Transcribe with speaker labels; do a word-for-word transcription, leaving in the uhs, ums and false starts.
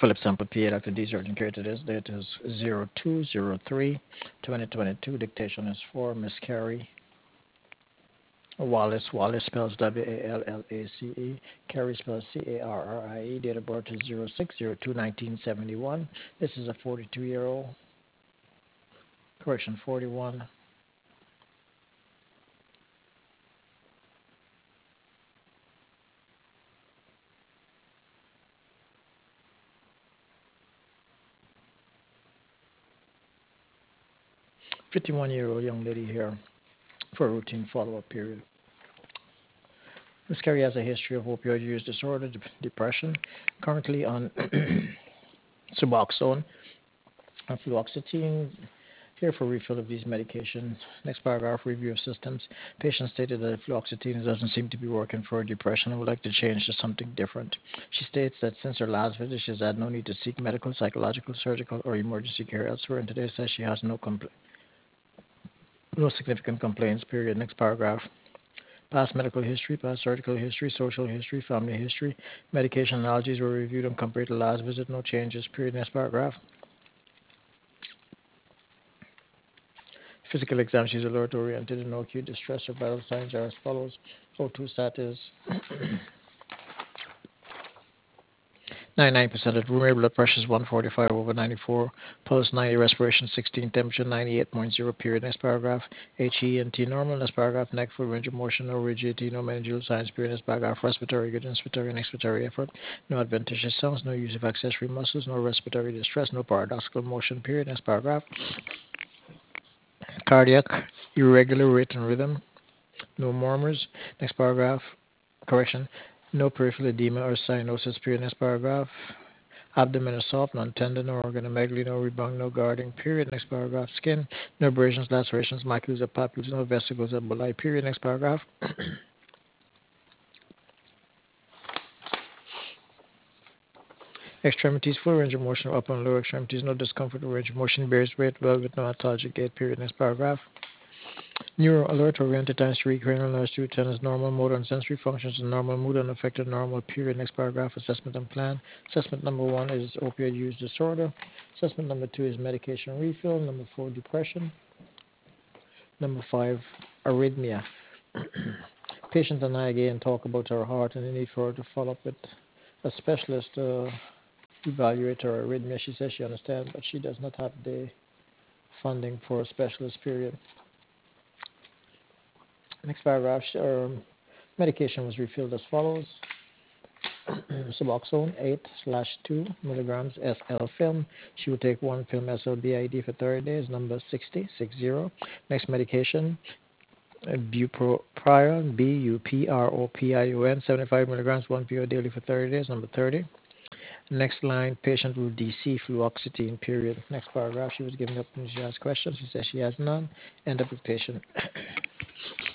Speaker 1: Philip Sample P A, Doctor D's urgent care today's date is zero two zero three twenty twenty-two. Dictation is for Miss Carrie Wallace. Wallace spells W A L L A C E. Carrie spells C A R R I E. Date of birth is zero six zero two nineteen seventy-one. This is a forty-two-year-old. Correction, forty-one. fifty-one-year-old young lady here for a routine follow-up period. Miss Carrie has a history of opioid use disorder, de- depression, currently on Suboxone and fluoxetine. Here for refill of these medications. Next paragraph, review of systems. Patient stated that fluoxetine doesn't seem to be working for her depression and would like to change to something different. She states that since her last visit, she has had no need to seek medical, psychological, surgical, or emergency care elsewhere, and today says she has no compl- no significant complaints, period. Next paragraph. Past medical history, past surgical history, social history, family history. Medication allergies were reviewed and compared to last visit. No changes, period. Next paragraph. Physical exam, she's alert oriented and no acute distress or vital signs are as follows. O two stat is ninety-nine percent of room air, blood pressure is one forty-five over ninety-four, pulse ninety, respiration sixteen, temperature ninety-eight point zero, period. Next paragraph. H E and T normal. Next paragraph. Neck, full range of motion, no rigidity, no meningeal signs, period. Next paragraph. Respiratory, good inspiratory and expiratory effort, no adventitious sounds, no use of accessory muscles, no respiratory distress, no paradoxical motion, period. Next paragraph. Cardiac, irregular rate and rhythm, no murmurs. Next paragraph. Correction. No peripheral edema or cyanosis, period. Next paragraph. Abdomen is soft, non-tender, no organomegaly, no rebound, no guarding, period. Next paragraph. Skin, no abrasions, lacerations, macules or papules, no vesicles or bulli, period. Next paragraph. Extremities, full range of motion, upper and lower extremities, no discomfort or range of motion, bears weight well with no autologic gait, period. Next paragraph. Neuro alert, oriented times three, cranial nerves two, ten is normal, motor and sensory functions is normal, mood unaffected, normal, period. Next paragraph, assessment and plan. Assessment number one is opioid use disorder. Assessment number two is medication refill. Number four, depression. Number five, arrhythmia. Patient and I again talk about her heart and the need for her to follow up with a specialist to evaluate her arrhythmia. She says she understands, but she does not have the funding for a specialist, period. Next paragraph, um, medication was refilled as follows. Suboxone eight slash two milligrams S L film. She will take one film S L B I D for thirty days, number sixty, six zero. Next medication, uh, bupropion, B U P R O P I O N, seventy-five milligrams, one pill daily for thirty days, number thirty. Next line, patient will D C fluoxetine, period. Next paragraph, she was giving up when she asked questions. She says she has none. End of dictation.